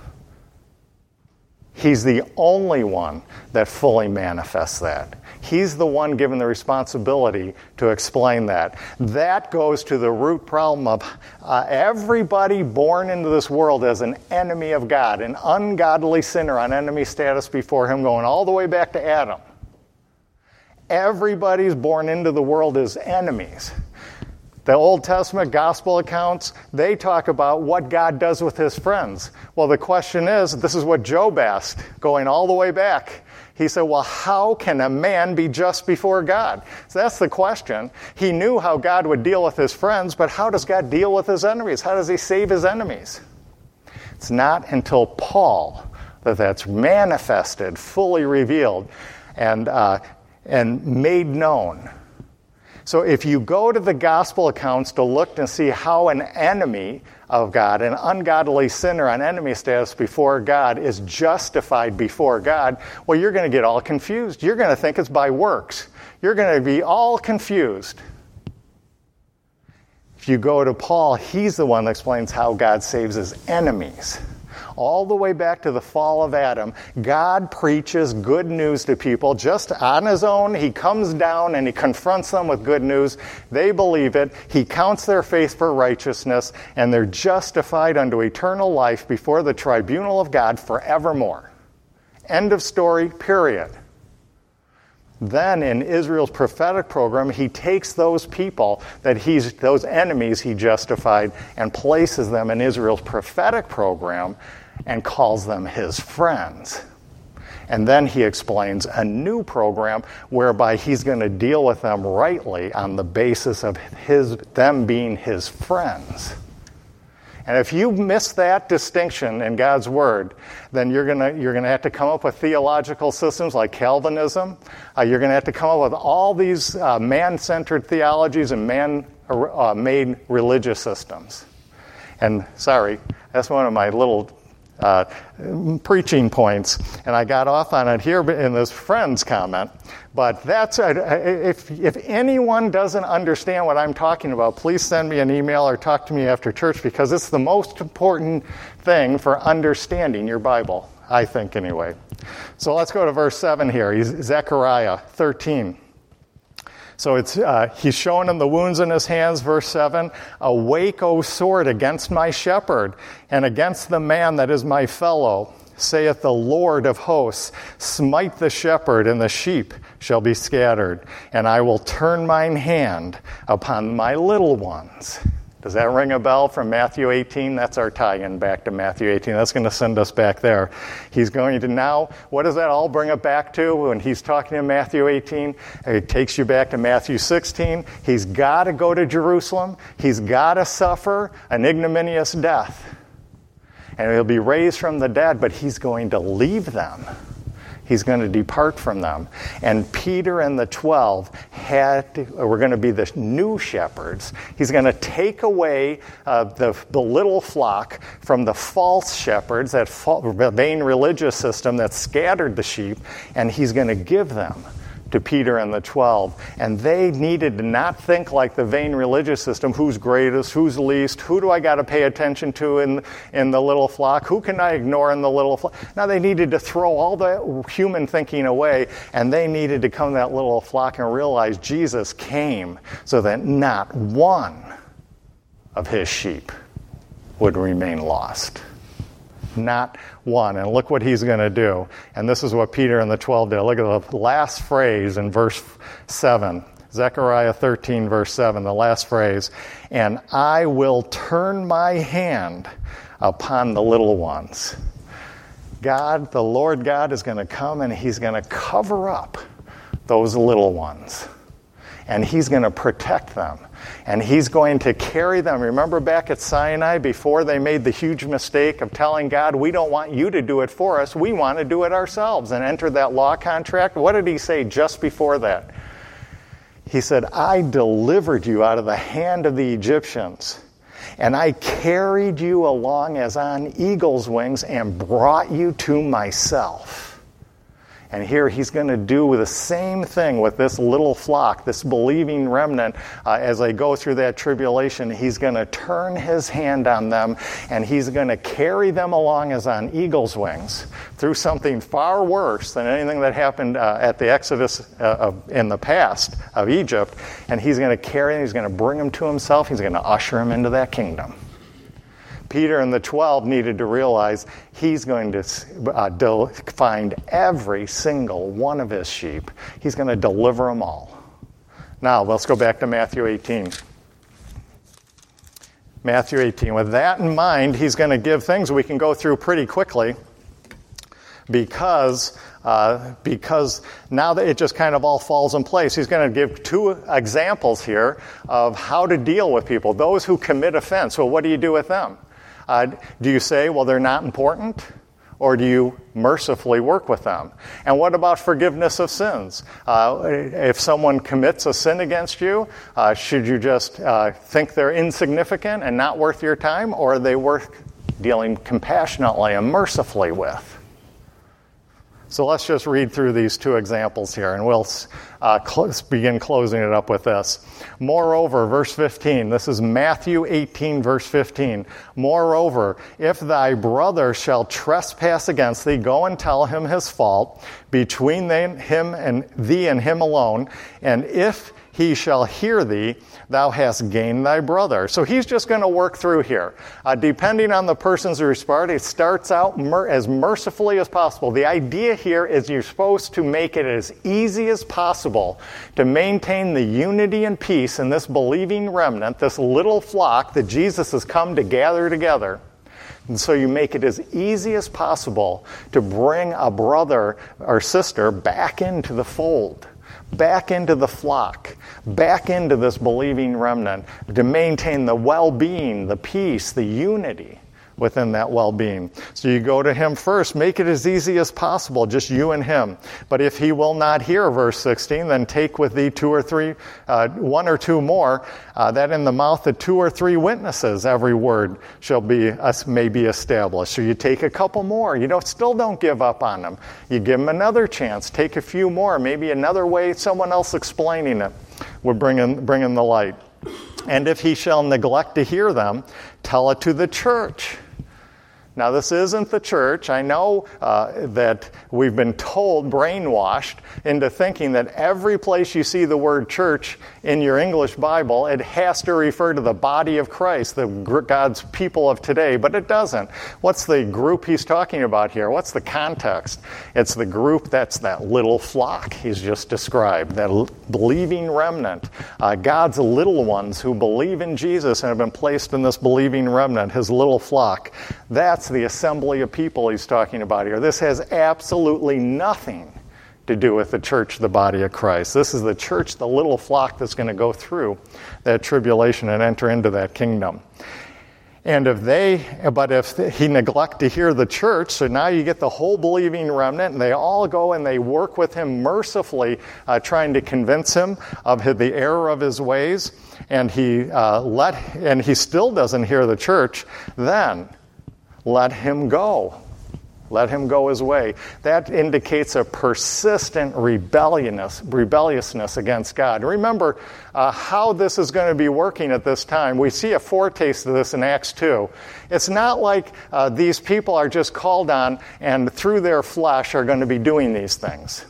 He's the only one that fully manifests that. He's the one given the responsibility to explain that. That goes to the root problem of uh, everybody born into this world as an enemy of God, an ungodly sinner on enemy status before him, going all the way back to Adam. Everybody's born into the world as enemies. The Old Testament gospel accounts, they talk about what God does with his friends. Well, the question is, this is what Job asked, going all the way back. He said, well, how can a man be just before God? So that's the question. He knew how God would deal with his friends, but how does God deal with his enemies? How does he save his enemies? It's not until Paul that that's manifested, fully revealed, and uh, and made known. So if you go to the gospel accounts to look and see how an enemy of God, an ungodly sinner on enemy status before God, is justified before God, well, you're going to get all confused. You're going to think it's by works. You're going to be all confused. If you go to Paul, he's the one that explains how God saves his enemies. All the way back to the fall of Adam, God preaches good news to people just on his own. He comes down and he confronts them with good news. They believe it. He counts their faith for righteousness, and they're justified unto eternal life before the tribunal of God forevermore. End of story, period. Then in Israel's prophetic program, he takes those people, that he's those enemies he justified, and places them in Israel's prophetic program and calls them his friends. And then he explains a new program whereby he's going to deal with them rightly on the basis of his them being his friends. And if you miss that distinction in God's Word, then you're going to you're going to have to come up with theological systems like Calvinism. Uh, you're going to have to come up with all these uh, man-centered theologies and man-made religious systems. And sorry, that's one of my little uh, preaching points, and I got off on it here in this friend's comment. But that's if if anyone doesn't understand what I'm talking about, please send me an email or talk to me after church, because it's the most important thing for understanding your Bible, I think anyway. So let's go to verse seven here. He's Zechariah thirteen. So it's uh, he's showing him the wounds in his hands, verse seven. Awake, O sword, against my shepherd, and against the man that is my fellow, saith the Lord of hosts. Smite the shepherd, and the sheep shall be scattered, and I will turn mine hand upon my little ones. Does that ring a bell from Matthew eighteen? That's our tie-in back to Matthew eighteen. That's going to send us back there. He's going to now, what does that all bring it back to when he's talking in Matthew eighteen? It takes you back to Matthew sixteen. He's got to go to Jerusalem. He's got to suffer an ignominious death. And he'll be raised from the dead, but he's going to leave them. He's going to depart from them. And Peter and the twelve had to, were going to be the new shepherds. He's going to take away uh, the, the little flock from the false shepherds, that vain religious system that scattered the sheep, and he's going to give them to Peter and the twelve. And they needed to not think like the vain religious system, who's greatest, who's least, who do I got to pay attention to in, in the little flock, who can I ignore in the little flock. Now they needed to throw all the human thinking away, and they needed to come to that little flock and realize Jesus came so that not one of his sheep would remain lost. Not one. And look what he's going to do. And this is what Peter and the twelve did. Look at the last phrase in verse seven. Zechariah thirteen, verse seven, the last phrase. And I will turn my hand upon the little ones. God, the Lord God, is going to come and he's going to cover up those little ones. And he's going to protect them. And he's going to carry them. Remember back at Sinai, before they made the huge mistake of telling God, we don't want you to do it for us, we want to do it ourselves, and enter that law contract? What did he say just before that? He said, I delivered you out of the hand of the Egyptians, and I carried you along as on eagle's wings and brought you to myself. And here he's going to do the same thing with this little flock, this believing remnant. Uh, as they go through that tribulation, he's going to turn his hand on them, and he's going to carry them along as on eagle's wings through something far worse than anything that happened uh, at the Exodus uh, of, in the past of Egypt. And he's going to carry them, he's going to bring them to himself, he's going to usher them into that kingdom. Peter and the twelve needed to realize he's going to uh, del- find every single one of his sheep. He's going to deliver them all. Now, let's go back to Matthew eighteen. Matthew eighteen. With that in mind, he's going to give things we can go through pretty quickly because, uh, because now that it just kind of all falls in place. He's going to give two examples here of how to deal with people. Those who commit offense, well, what do you do with them? Uh, do you say, well, they're not important? Or do you mercifully work with them? And what about forgiveness of sins? Uh, if someone commits a sin against you, uh, should you just uh, think they're insignificant and not worth your time? Or are they worth dealing compassionately and mercifully with? So let's just read through these two examples here, and we'll uh, cl- begin closing it up with this. Moreover, verse fifteen, this is Matthew eighteen, verse fifteen. Moreover, if thy brother shall trespass against thee, go and tell him his fault between him and thee and him alone. And if he shall hear thee, thou hast gained thy brother. So he's just going to work through here. Uh, depending on the person's response, it starts out mer- as mercifully as possible. The idea here is you're supposed to make it as easy as possible to maintain the unity and peace in this believing remnant, this little flock that Jesus has come to gather together. And so you make it as easy as possible to bring a brother or sister back into the fold, back into the flock, back into this believing remnant, to maintain the well-being, the peace, the unity within that well-being. So you go to him first, make it as easy as possible, just you and him. But if he will not hear, verse sixteen, then take with thee two or three, uh, one or two more, uh, that in the mouth of two or three witnesses every word shall be, uh, may be established. So you take a couple more. You don't, still don't give up on them. You give them another chance. Take a few more. Maybe another way, someone else explaining it would bring in, bring in the light. And if he shall neglect to hear them, tell it to the church. Now, this isn't the church. I know uh, that we've been told, brainwashed, into thinking that every place you see the word church in your English Bible, it has to refer to the body of Christ, the God's people of today, but it doesn't. What's the group he's talking about here? What's the context? It's the group that's that little flock he's just described, that believing remnant, uh, God's little ones who believe in Jesus and have been placed in this believing remnant, his little flock. That's the assembly of people he's talking about here. This has absolutely nothing to do with the church, the body of Christ. This is the church, the little flock that's going to go through that tribulation and enter into that kingdom. And if they, but if he neglect to hear the church, so now you get the whole believing remnant, and they all go and they work with him mercifully, uh, trying to convince him of the error of his ways, and he uh, let, and he still doesn't hear the church, then let him go. Let him go his way. That indicates a persistent rebelliousness, rebelliousness against God. Remember uh, how this is going to be working at this time. We see a foretaste of this in Acts two. It's not like uh, these people are just called on and through their flesh are going to be doing these things.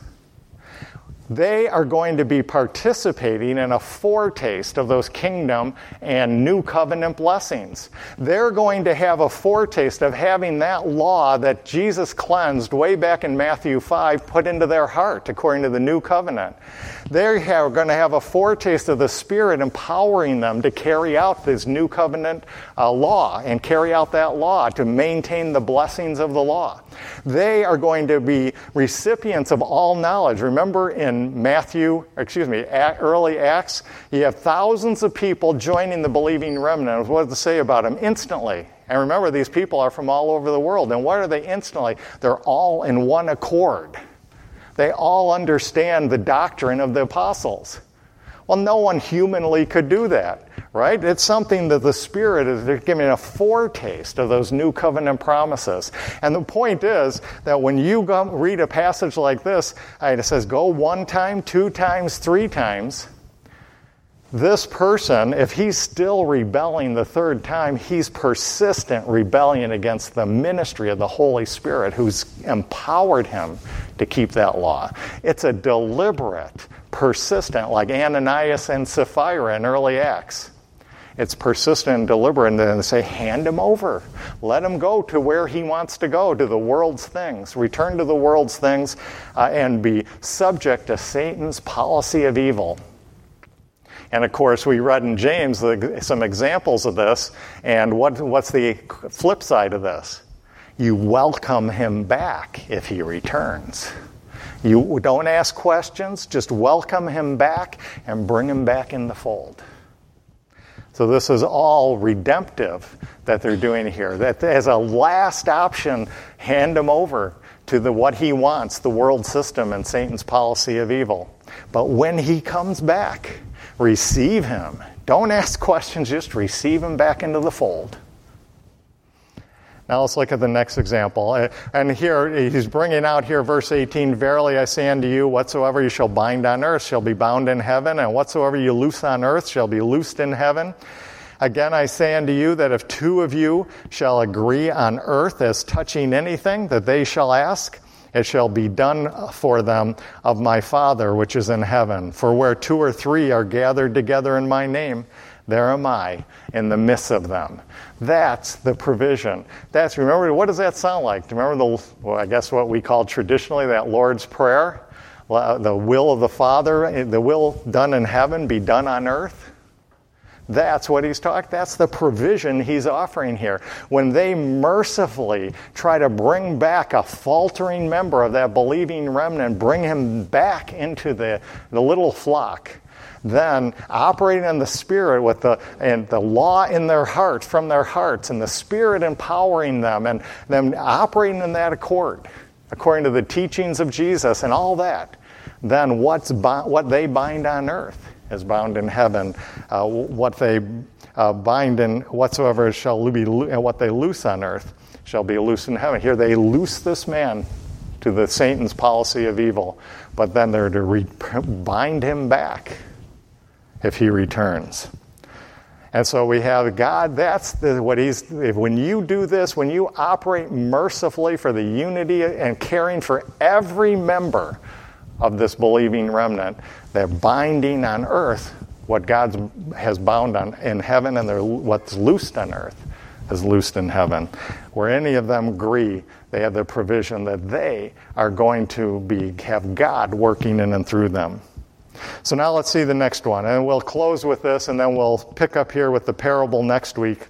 They are going to be participating in a foretaste of those kingdom and new covenant blessings. They're going to have a foretaste of having that law that Jesus cleansed way back in Matthew five put into their heart according to the new covenant. They're going to have a foretaste of the Spirit empowering them to carry out this new covenant uh, law and carry out that law to maintain the blessings of the law. They are going to be recipients of all knowledge. Remember in Matthew, excuse me, early Acts, you have thousands of people joining the believing remnant. What does it say about them? Instantly. And remember, these people are from all over the world. And what are they instantly? They're all in one accord. They all understand the doctrine of the apostles. Well, no one humanly could do that, right? It's something that the Spirit is giving a foretaste of those new covenant promises. And the point is that when you go read a passage like this, it says go one time, two times, three times. This person, if he's still rebelling the third time, he's persistent rebellion against the ministry of the Holy Spirit who's empowered him to keep that law. It's a deliberate, persistent, like Ananias and Sapphira in early Acts. It's persistent and deliberate, and then they say, hand him over. Let him go to where he wants to go, to the world's things. Return to the world's things uh, and be subject to Satan's policy of evil. And of course, we read in James the, some examples of this. And what, what's the flip side of this? You welcome him back if he returns. You don't ask questions, just welcome him back and bring him back in the fold. So this is all redemptive that they're doing here. That as a last option, hand him over to the what he wants, the world system and Satan's policy of evil. But when he comes back, receive him. Don't ask questions, just receive him back into the fold. Now let's look at the next example. And here, he's bringing out here verse eighteen, verily I say unto you, whatsoever you shall bind on earth shall be bound in heaven, and whatsoever you loose on earth shall be loosed in heaven. Again I say unto you that if two of you shall agree on earth as touching anything that they shall ask, it shall be done for them of my Father which is in heaven. For where two or three are gathered together in my name, there am I in the midst of them. That's the provision. That's, remember, what does that sound like? Do you remember the, well, I guess what we call traditionally that Lord's Prayer? The will of the Father, the will done in heaven be done on earth. That's what he's talking. That's the provision he's offering here. When they mercifully try to bring back a faltering member of that believing remnant, bring him back into the, the little flock, then operating in the Spirit with the and the law in their hearts, from their hearts, and the Spirit empowering them, and them operating in that accord, according to the teachings of Jesus and all that, then what's what they bind on earth is bound in heaven. Uh, what they uh, bind in whatsoever shall be lo- what they loose on earth shall be loose in heaven. Here they loose this man to the Satan's policy of evil, but then they're to re- bind him back if he returns. And so we have God, that's the, what he's, if, when you do this, when you operate mercifully for the unity and caring for every member of this believing remnant, they're binding on earth what God has bound on in heaven, and they're, what's loosed on earth is loosed in heaven. Where any of them agree, they have the provision that they are going to be have God working in and through them. So now let's see the next one, and we'll close with this, and then we'll pick up here with the parable next week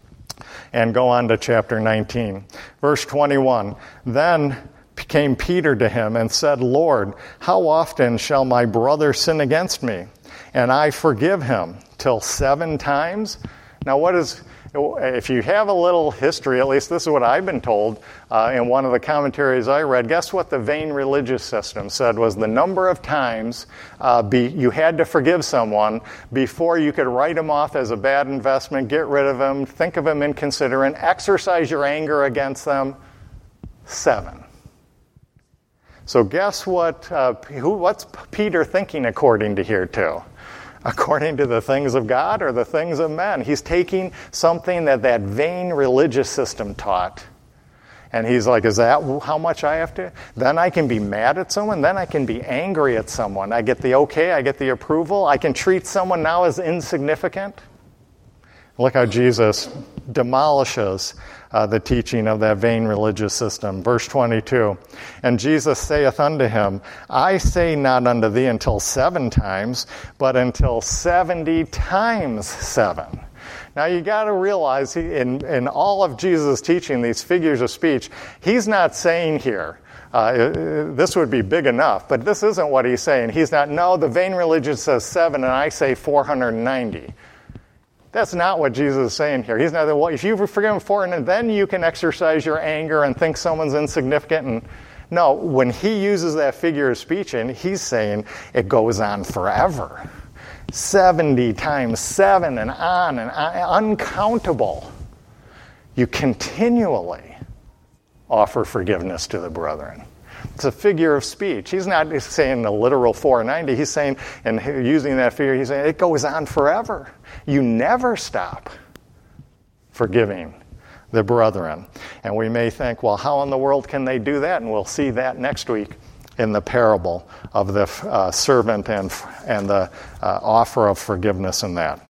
and go on to chapter nineteen. Verse twenty-one, then came Peter to him and said, Lord, how often shall my brother sin against me, and I forgive him? Till seven times? Now what is, if you have a little history, at least this is what I've been told uh, in one of the commentaries I read, guess what the vain religious system said was the number of times uh, be, you had to forgive someone before you could write him off as a bad investment, get rid of him, think of him inconsiderate, exercise your anger against them? Seven. So guess what? Uh, who, what's Peter thinking according to here too? According to the things of God or the things of men? He's taking something that that vain religious system taught, and he's like, is that how much I have to? Then I can be mad at someone. Then I can be angry at someone. I get the okay. I get the approval. I can treat someone now as insignificant. Look how Jesus demolishes uh, the teaching of that vain religious system. Verse twenty-two, and Jesus saith unto him, I say not unto thee until seven times, but until seventy times seven. Now you got to realize he, in, in all of Jesus' teaching, these figures of speech, he's not saying here, Uh, this would be big enough, but this isn't what he's saying. He's not, no, the vain religion says seven, and I say four hundred ninety. That's not what Jesus is saying here. He's not, well, if you forgive him four, and then you can exercise your anger and think someone's insignificant. And no, when he uses that figure of speech, and he's saying it goes on forever. seventy times seven and on and on, uncountable. You continually offer forgiveness to the brethren. It's a figure of speech. He's not saying the literal four ninety. He's saying, and using that figure, he's saying it goes on forever. You never stop forgiving the brethren. And we may think, well, how in the world can they do that? And we'll see that next week in the parable of the uh, servant and, and the uh, offer of forgiveness in that.